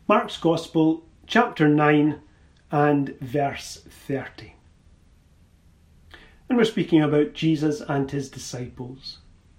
Mark's Gospel, chapter 9 and verse 30. And we're speaking about Jesus and his disciples.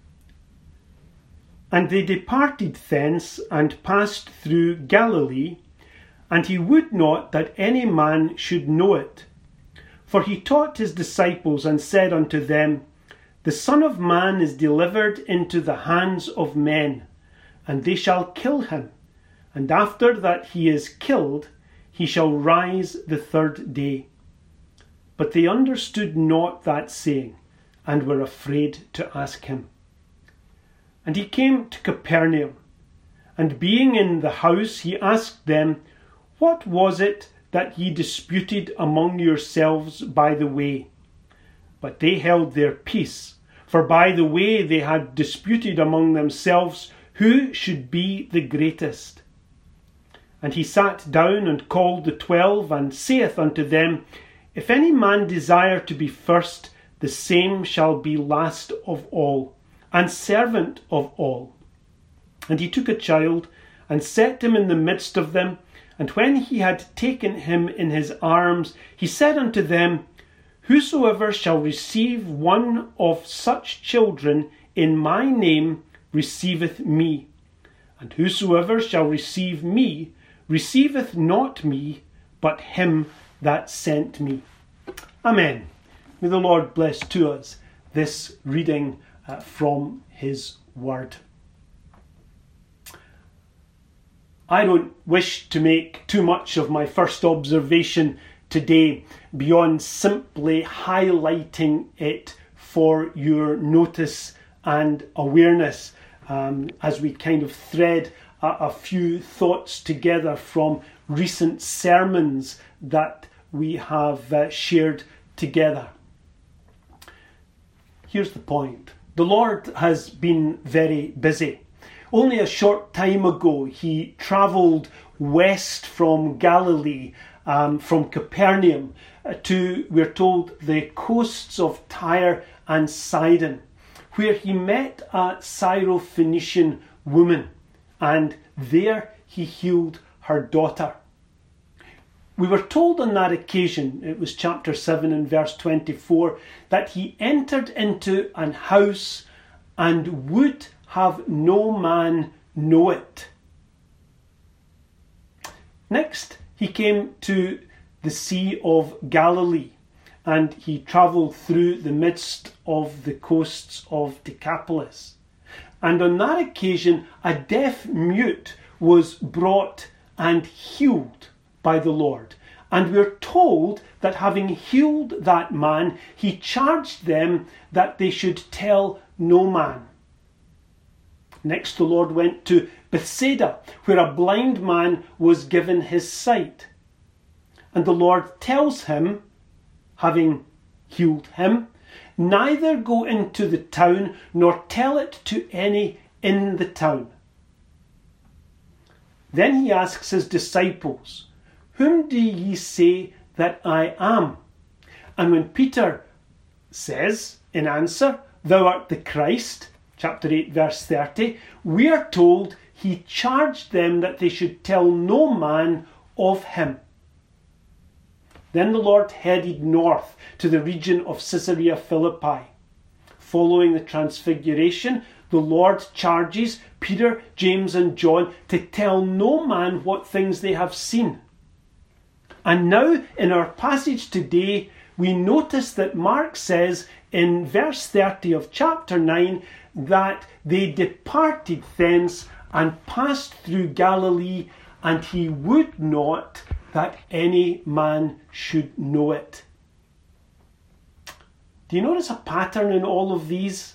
And they departed thence and passed through Galilee, and he would not that any man should know it. For he taught his disciples and said unto them, The Son of Man is delivered into the hands of men, and they shall kill him. And after that he is killed, he shall rise the third day. But they understood not that saying, and were afraid to ask him. And he came to Capernaum, and being in the house, he asked them, What was it that ye disputed among yourselves by the way? But they held their peace, for by the way they had disputed among themselves who should be the greatest. And he sat down and called the 12, and saith unto them, If any man desire to be first, the same shall be last of all, and servant of all. And he took a child, and set him in the midst of them, and when he had taken him in his arms, he said unto them, Whosoever shall receive one of such children in my name receiveth me, and whosoever shall receive me receiveth not me, but him that sent me. Amen. May the Lord bless to us this reading from his word. I don't wish to make too much of my first observation today beyond simply highlighting it for your notice and awareness as we kind of thread a few thoughts together from recent sermons that we have shared together. Here's the point. The Lord has been very busy. Only a short time ago he travelled west from Galilee, from Capernaum, to, we're told, the coasts of Tyre and Sidon, where he met a Syrophoenician woman, and there he healed her daughter. We were told on that occasion, it was chapter 7 and verse 24, that he entered into an house and would have no man know it. Next, he came to the Sea of Galilee, and he travelled through the midst of the coasts of Decapolis. And on that occasion, a deaf mute was brought and healed by the Lord. And we're told that having healed that man, he charged them that they should tell no man. Next, the Lord went to Bethsaida, where a blind man was given his sight. And the Lord tells him, having healed him, neither go into the town, nor tell it to any in the town. Then he asks his disciples, Whom do ye say that I am? And when Peter says, in answer, Thou art the Christ, chapter 8, verse 30, we are told he charged them that they should tell no man of him. Then the Lord headed north to the region of Caesarea Philippi. Following the transfiguration, the Lord charges Peter, James and John to tell no man what things they have seen. And now in our passage today, we notice that Mark says in verse 30 of chapter 9 that they departed thence and passed through Galilee, and he would not that any man should know it. Do you notice a pattern in all of these?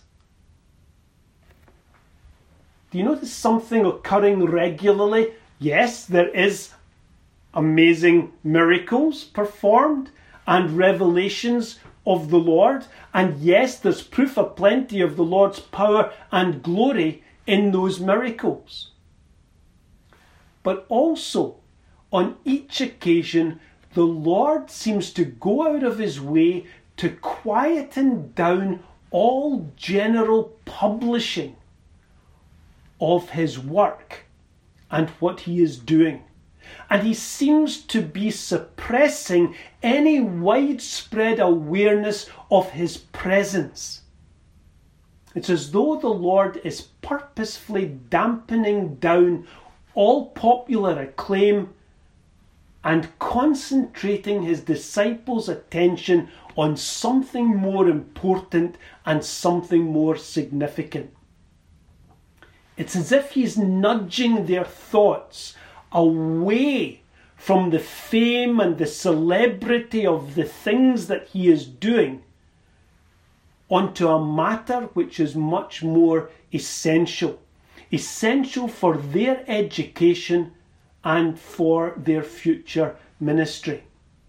Do you notice something occurring regularly? Yes, there is amazing miracles performed and revelations of the Lord. And yes, there's proof aplenty of the Lord's power and glory in those miracles. But also, on each occasion, the Lord seems to go out of his way to quieten down all general publishing of his work and what he is doing. And he seems to be suppressing any widespread awareness of his presence. It's as though the Lord is purposefully dampening down all popular acclaim and concentrating his disciples' attention on something more important and something more significant. It's as if he's nudging their thoughts away from the fame and the celebrity of the things that he is doing onto a matter which is much more essential for their education and for their future ministry.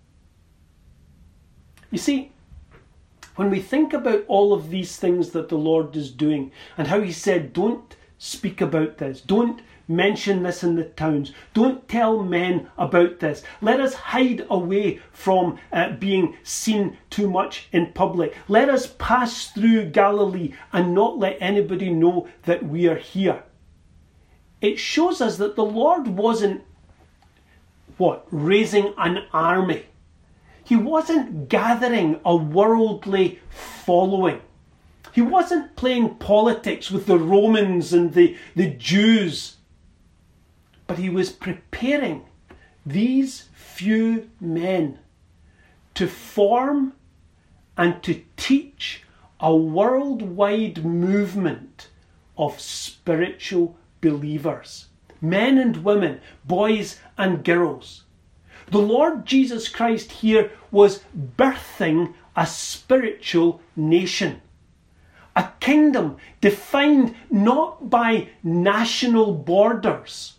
You see, when we think about all of these things that the Lord is doing and how he said, don't speak about this, don't mention this in the towns, don't tell men about this, let us hide away from being seen too much in public, let us pass through Galilee and not let anybody know that we are here. It shows us that the Lord wasn't raising an army. He wasn't gathering a worldly following. He wasn't playing politics with the Romans and the Jews. But he was preparing these few men to form and to teach a worldwide movement of spiritual believers. Men and women, boys and girls. The Lord Jesus Christ here was birthing a spiritual nation. A kingdom defined not by national borders,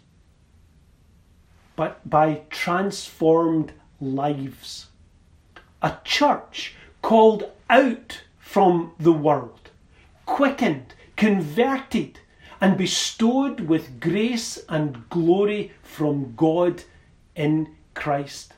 but by transformed lives. A church called out from the world, quickened, converted, and bestowed with grace and glory from God in Christ.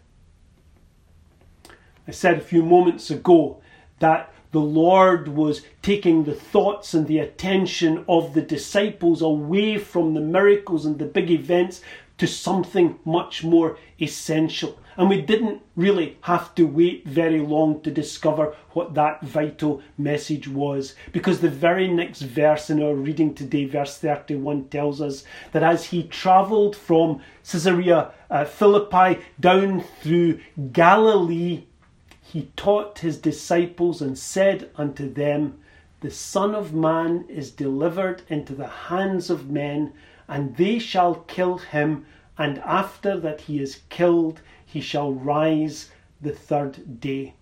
I said a few moments ago that the Lord was taking the thoughts and the attention of the disciples away from the miracles and the big events to something much more essential. And we didn't really have to wait very long to discover what that vital message was, because the very next verse in our reading today, verse 31, tells us that as he travelled from Caesarea Philippi down through Galilee, he taught his disciples and said unto them, the Son of Man is delivered into the hands of men, and they shall kill him, and after that he is killed, he shall rise the third day.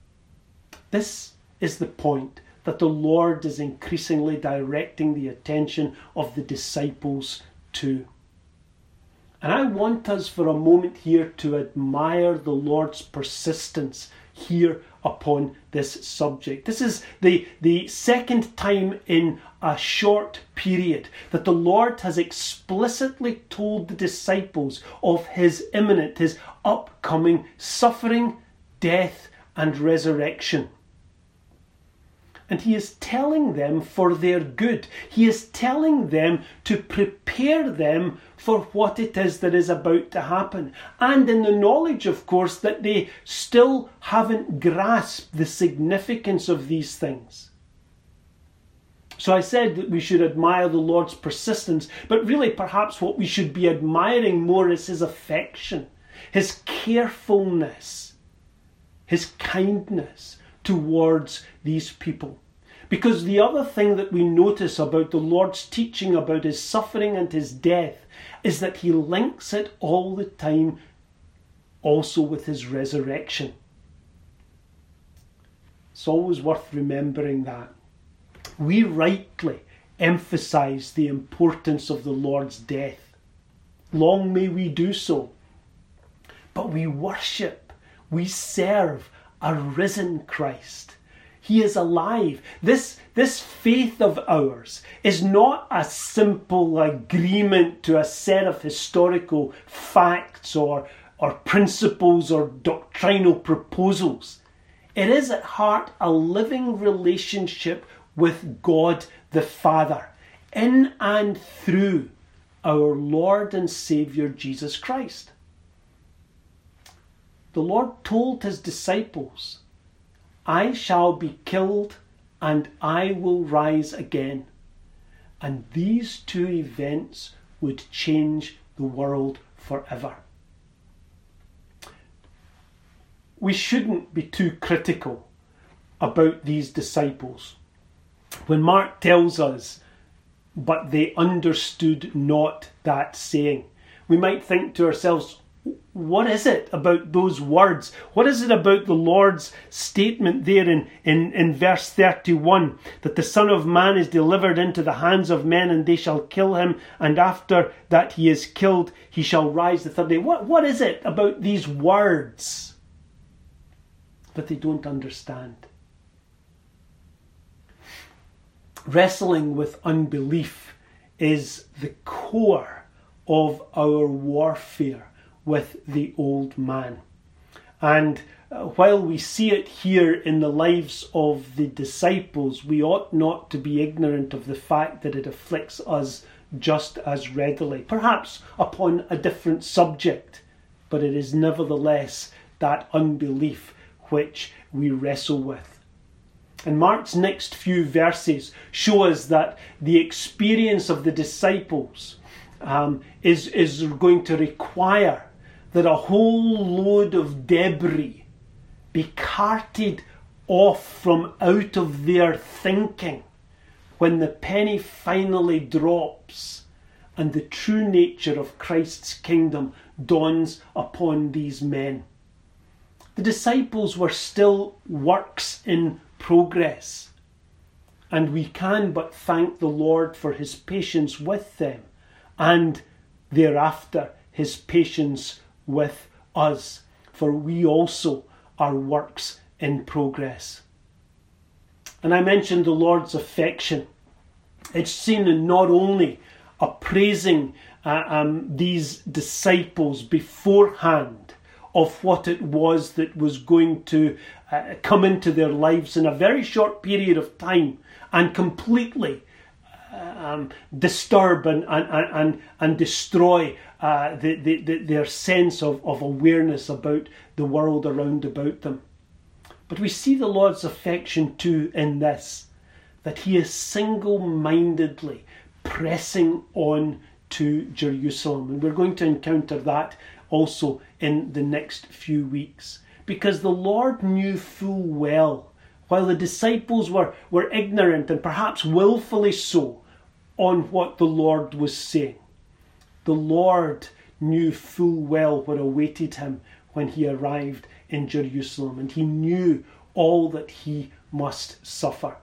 This is the point that the Lord is increasingly directing the attention of the disciples to. And I want us for a moment here to admire the Lord's persistence here upon this subject. This is the second time in a short period that the Lord has explicitly told the disciples of his imminent, his upcoming suffering, death and resurrection. And he is telling them for their good. He is telling them to prepare them for what it is that is about to happen. And in the knowledge, of course, that they still haven't grasped the significance of these things. So I said that we should admire the Lord's persistence, but really perhaps what we should be admiring more is his affection, his carefulness, his kindness towards these people. Because the other thing that we notice about the Lord's teaching about his suffering and his death is that he links it all the time also with his resurrection. It's always worth remembering that. We rightly emphasize the importance of the Lord's death. Long may we do so. But we worship, we serve a risen Christ. He is alive. This faith of ours is not a simple agreement to a set of historical facts or principles or doctrinal proposals. It is at heart a living relationship with God the Father in and through our Lord and Saviour Jesus Christ. The Lord told his disciples, I shall be killed and I will rise again. And these two events would change the world forever. We shouldn't be too critical about these disciples. When Mark tells us, but they understood not that saying, we might think to ourselves, what is it about those words? What is it about the Lord's statement there in verse 31, that the Son of Man is delivered into the hands of men and they shall kill him, and after that he is killed, he shall rise the third day? What is it about these words that they don't understand? Wrestling with unbelief is the core of our warfare with the old man. And while we see it here in the lives of the disciples, we ought not to be ignorant of the fact that it afflicts us just as readily, perhaps upon a different subject, but it is nevertheless that unbelief which we wrestle with. And Mark's next few verses show us that the experience of the disciples is going to require that a whole load of debris be carted off from out of their thinking when the penny finally drops and the true nature of Christ's kingdom dawns upon these men. The disciples were still works in progress, and we can but thank the Lord for his patience with them, and thereafter his patience with us, for we also are works in progress. And I mentioned the Lord's affection. It's seen in not only appraising these disciples beforehand of what it was that was going to come into their lives in a very short period of time and completely disturb and destroy their sense of awareness about the world around about them. But we see the Lord's affection too in this, that he is single-mindedly pressing on to Jerusalem. And we're going to encounter that also in the next few weeks. Because the Lord knew full well, while the disciples were ignorant and perhaps willfully so, on what the Lord was saying. The Lord knew full well what awaited him when he arrived in Jerusalem, and he knew all that he must suffer.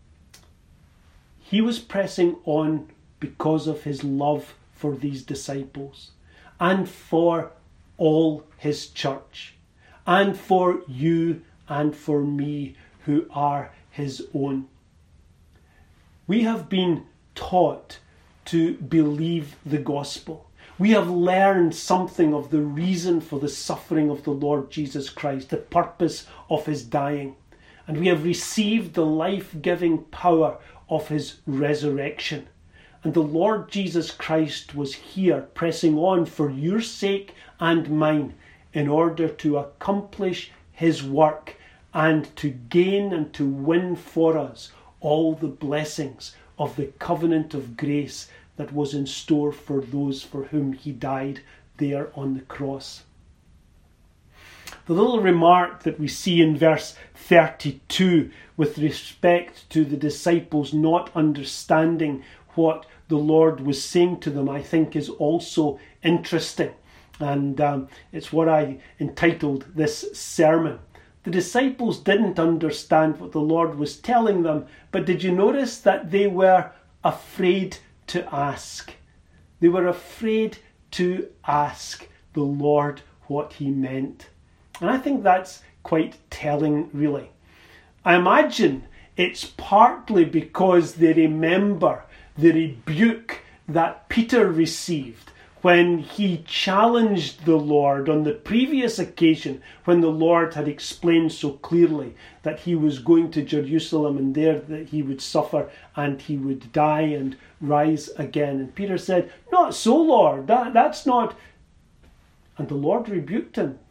He was pressing on because of his love for these disciples and for all his church and for you and for me who are his own. We have been taught to believe the gospel. We have learned something of the reason for the suffering of the Lord Jesus Christ, the purpose of his dying. And we have received the life-giving power of his resurrection. And the Lord Jesus Christ was here pressing on for your sake and mine in order to accomplish his work and to gain and to win for us all the blessings of the covenant of grace that was in store for those for whom he died there on the cross. The little remark that we see in verse 32 with respect to the disciples not understanding what the Lord was saying to them, I think is also interesting. And it's what I entitled this sermon. The disciples didn't understand what the Lord was telling them, but did you notice that they were afraid to ask? They were afraid to ask the Lord what he meant. And I think that's quite telling, really. I imagine it's partly because they remember the rebuke that Peter received when he challenged the Lord on the previous occasion when the Lord had explained so clearly that he was going to Jerusalem and there that he would suffer and he would die and rise again. And Peter said, "Not so, Lord, that's not..." And the Lord rebuked him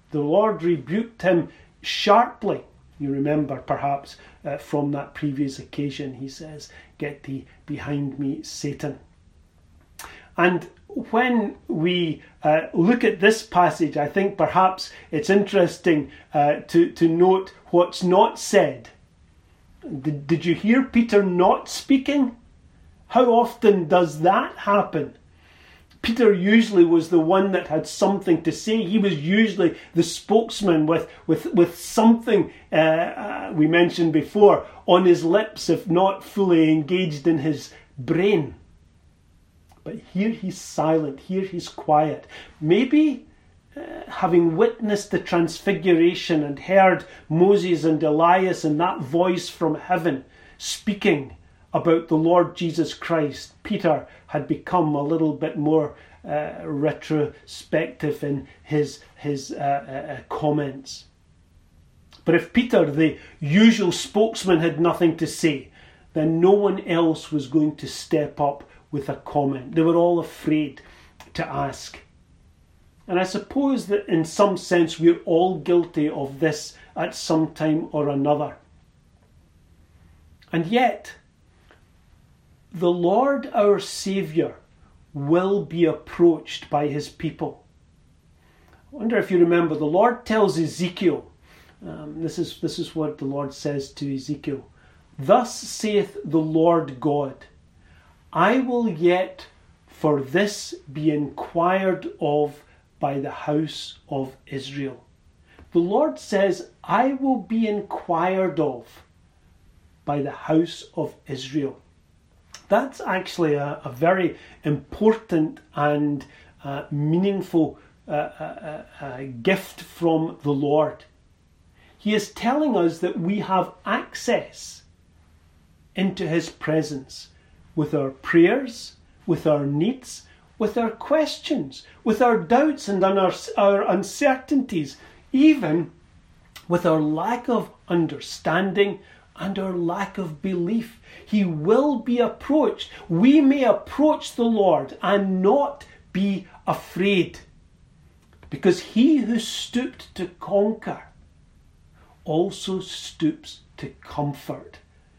The Lord rebuked him sharply. You remember perhaps from that previous occasion, he says, "Get thee behind me, Satan." And when we look at this passage, I think perhaps it's interesting to note what's not said. Did you hear Peter not speaking? How often does that happen? Peter usually was the one that had something to say. He was usually the spokesman with something, we mentioned before, on his lips, if not fully engaged in his brain. But here he's silent, here he's quiet. Maybe having witnessed the transfiguration and heard Moses and Elias and that voice from heaven speaking about the Lord Jesus Christ, Peter had become a little bit more retrospective in his comments. But if Peter, the usual spokesman, had nothing to say, then no one else was going to step up with a comment. They were all afraid to ask. And I suppose that in some sense we're all guilty of this at some time or another. And yet, the Lord our Saviour will be approached by his people. I wonder if you remember, the Lord tells Ezekiel, this is what the Lord says to Ezekiel, "Thus saith the Lord God, I will yet for this be inquired of by the house of Israel." The Lord says, I will be inquired of by the house of Israel. That's actually a very important and meaningful gift from the Lord. He is telling us that we have access into his presence with our prayers, with our needs, with our questions, with our doubts and our uncertainties, even with our lack of understanding and our lack of belief. He will be approached. We may approach the Lord and not be afraid, because he who stooped to conquer also stoops to comfort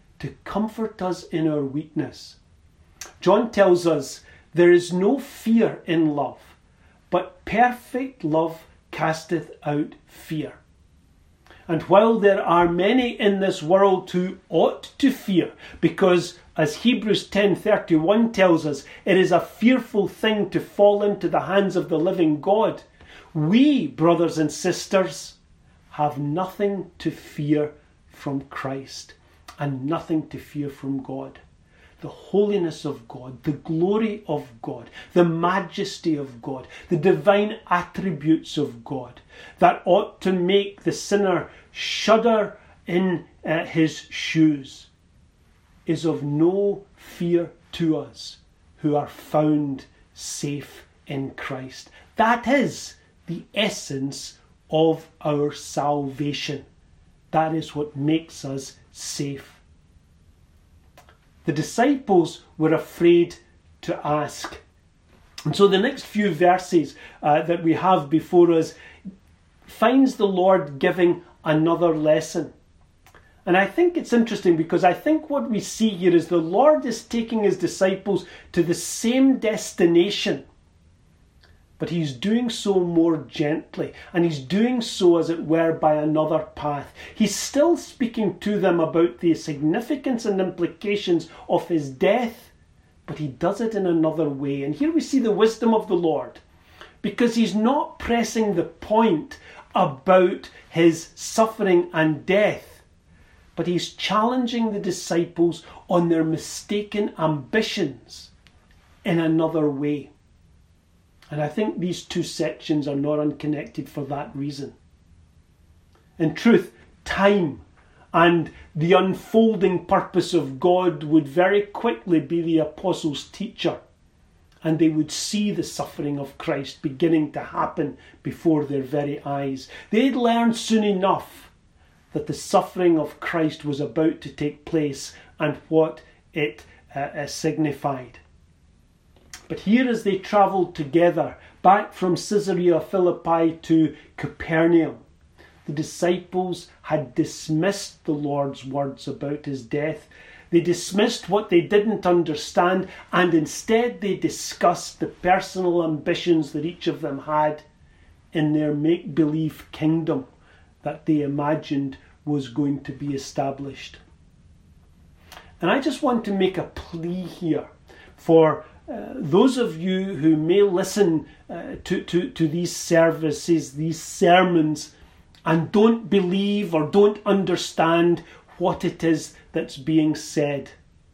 us in our weakness. John tells us there is no fear in love, but perfect love casteth out fear. And while there are many in this world who ought to fear, because as Hebrews 10:31 tells us, it is a fearful thing to fall into the hands of the living God, we, brothers and sisters, have nothing to fear from Christ and nothing to fear from God. The holiness of God, the glory of God, the majesty of God, the divine attributes of God that ought to make the sinner shudder in his shoes is of no fear to us who are found safe in Christ. That is the essence of our salvation. That is what makes us safe. The disciples were afraid to ask. And so the next few verses that we have before us finds the Lord giving another lesson. And I think it's interesting, because I think what we see here is the Lord is taking his disciples to the same destination, but he's doing so more gently, and he's doing so, as it were, by another path. He's still speaking to them about the significance and implications of his death, but he does it in another way. And here we see the wisdom of the Lord, because he's not pressing the point about his suffering and death, but he's challenging the disciples on their mistaken ambitions in another way. And I think these two sections are not unconnected for that reason. In truth, time and the unfolding purpose of God would very quickly be the apostles' teacher, and they would see the suffering of Christ beginning to happen before their very eyes. They'd learn soon enough that the suffering of Christ was about to take place and what it signified. But here, as they travelled together back from Caesarea Philippi to Capernaum, the disciples had dismissed the Lord's words about his death. They dismissed what they didn't understand, and instead they discussed the personal ambitions that each of them had in their make-believe kingdom that they imagined was going to be established. And I just want to make a plea here for those of you who may listen to these services, these sermons, and don't believe or don't understand what it is that's being said.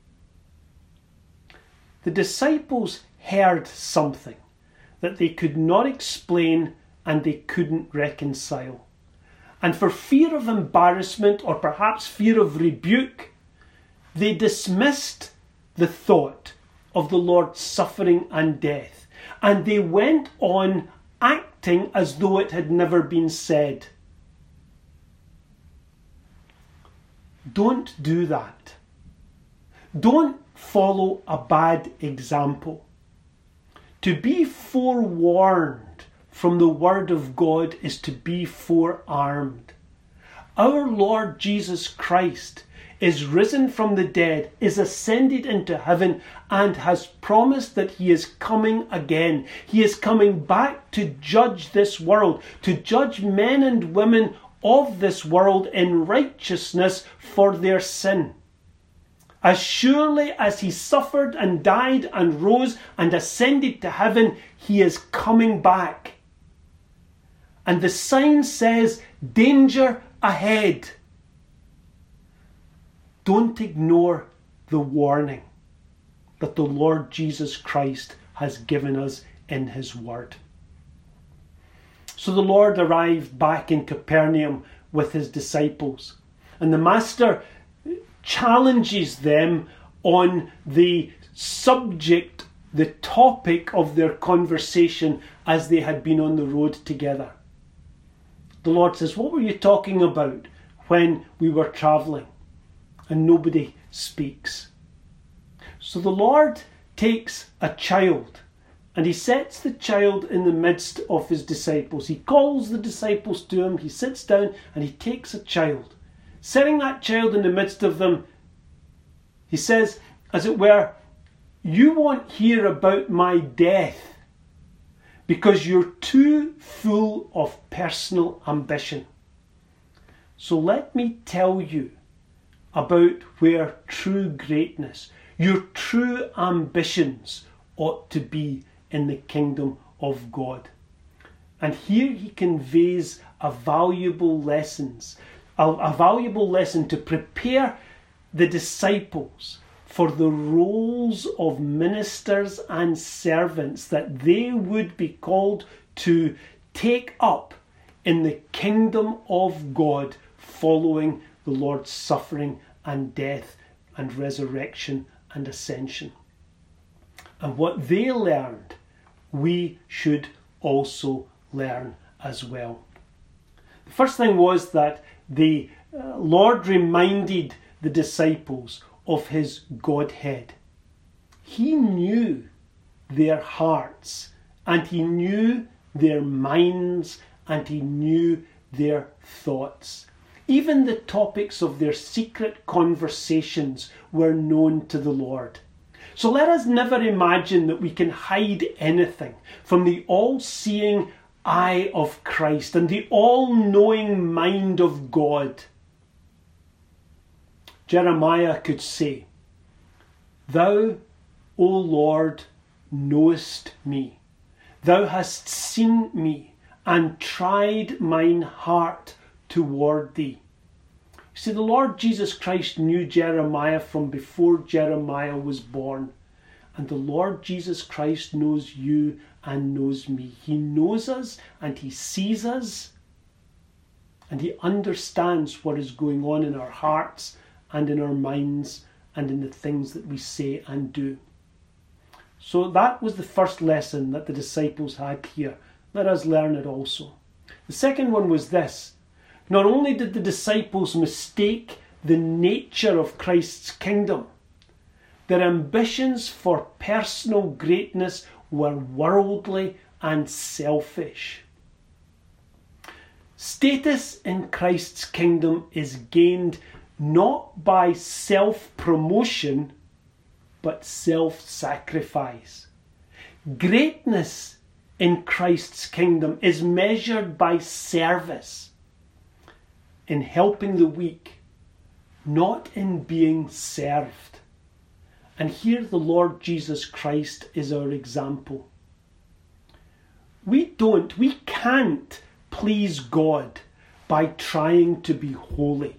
The disciples heard something that they could not explain and they couldn't reconcile. And for fear of embarrassment or perhaps fear of rebuke, they dismissed the thought of the Lord's suffering and death, and they went on acting as though it had never been said. Don't do that. Don't follow a bad example. To be forewarned from the Word of God is to be forearmed. Our Lord Jesus Christ is risen from the dead, is ascended into heaven, and has promised that he is coming again. He is coming back to judge this world, to judge men and women of this world in righteousness for their sin. As surely as he suffered and died and rose and ascended to heaven, he is coming back. And the sign says, danger ahead. Don't ignore the warning that the Lord Jesus Christ has given us in his word. So the Lord arrived back in Capernaum with his disciples, and the Master challenges them on the subject, the topic of their conversation as they had been on the road together. The Lord says, what were you talking about when we were travelling? And nobody speaks. So the Lord takes a child and he sets the child in the midst of his disciples. He calls the disciples to him, he sits down and he takes a child. Setting that child in the midst of them, he says, as it were, you won't hear about my death because you're too full of personal ambition. So let me tell you about where true greatness, your true ambitions ought to be in the kingdom of God. And here he conveys a valuable lesson to prepare the disciples for the roles of ministers and servants that they would be called to take up in the kingdom of God following the Lord's suffering and death and resurrection and ascension. And what they learned, we should also learn as well. The first thing was that the Lord reminded the disciples of his Godhead. He knew their hearts, and he knew their minds, and he knew their thoughts. Even the topics of their secret conversations were known to the Lord. So let us never imagine that we can hide anything from the all-seeing eye of Christ and the all-knowing mind of God. Jeremiah could say, "Thou, O Lord, knowest me. Thou hast seen me and tried mine heart toward thee." You see, the Lord Jesus Christ knew Jeremiah from before Jeremiah was born. And the Lord Jesus Christ knows you and knows me. He knows us and he sees us. And he understands what is going on in our hearts and in our minds and in the things that we say and do. So that was the first lesson that the disciples had here. Let us learn it also. The second one was this. Not only did the disciples mistake the nature of Christ's kingdom, Their ambitions for personal greatness were worldly and selfish. Status in Christ's kingdom is gained not by self-promotion, but self-sacrifice. Greatness in Christ's kingdom is measured by service, in helping the weak, not in being served. And here the Lord Jesus Christ is our example. We can't please God by trying to be holy.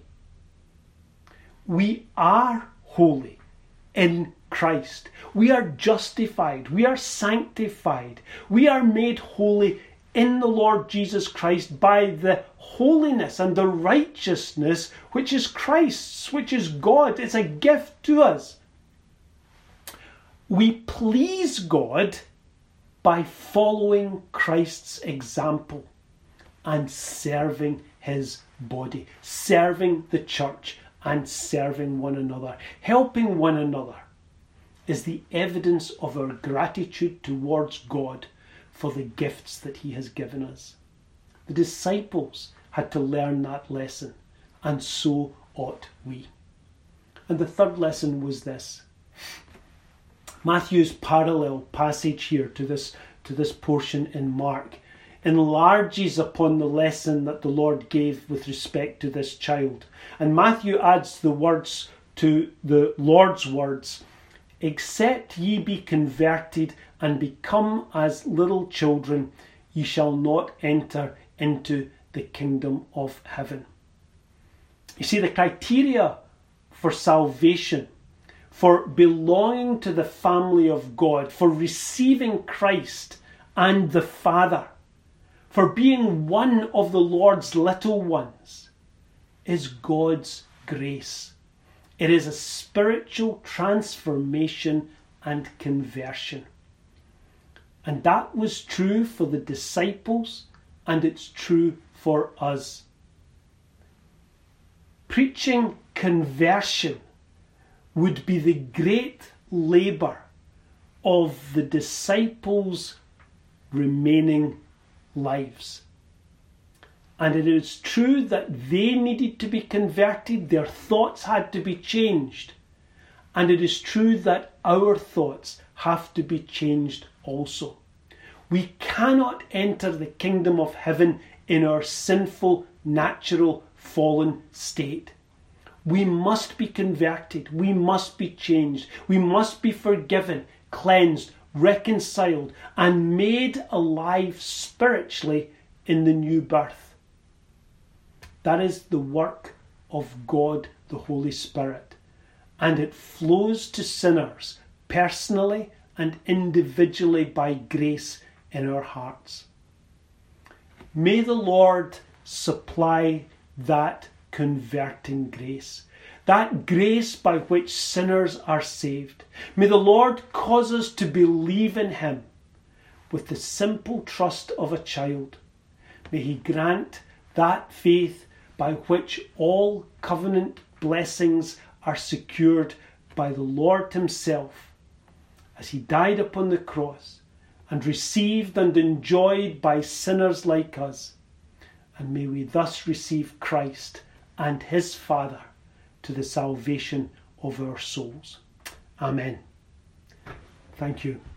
We are holy in Christ. We are justified. We are sanctified. We are made holy in the Lord Jesus Christ by the holiness and the righteousness which is Christ's, which is God. It's a gift to us. We please God by following Christ's example and serving his body, serving the church and serving one another. Helping one another is the evidence of our gratitude towards God for the gifts that he has given us. The disciples had to learn that lesson, and so ought we. And the third lesson was this. Matthew's parallel passage here to this portion in Mark enlarges upon the lesson that the Lord gave with respect to this child. And Matthew adds the words to the Lord's words, "Except ye be converted and become as little children, ye shall not enter into the kingdom of heaven." You see, the criteria for salvation, for belonging to the family of God, for receiving Christ and the Father, for being one of the Lord's little ones, is God's grace. It is a spiritual transformation and conversion. And that was true for the disciples, and it's true for us. Preaching conversion would be the great labour of the disciples' remaining lives. And it is true that they needed to be converted, their thoughts had to be changed. And it is true that our thoughts have to be changed also. We cannot enter the kingdom of heaven in our sinful, natural, fallen state. We must be converted. We must be changed. We must be forgiven, cleansed, reconciled, and made alive spiritually in the new birth. That is the work of God, the Holy Spirit. And it flows to sinners personally and individually by grace in our hearts. May the Lord supply that converting grace, that grace by which sinners are saved. May the Lord cause us to believe in him with the simple trust of a child. May he grant that faith by which all covenant blessings are secured by the Lord himself as he died upon the cross and received and enjoyed by sinners like us. And may we thus receive Christ and his Father to the salvation of our souls. Amen. Thank you.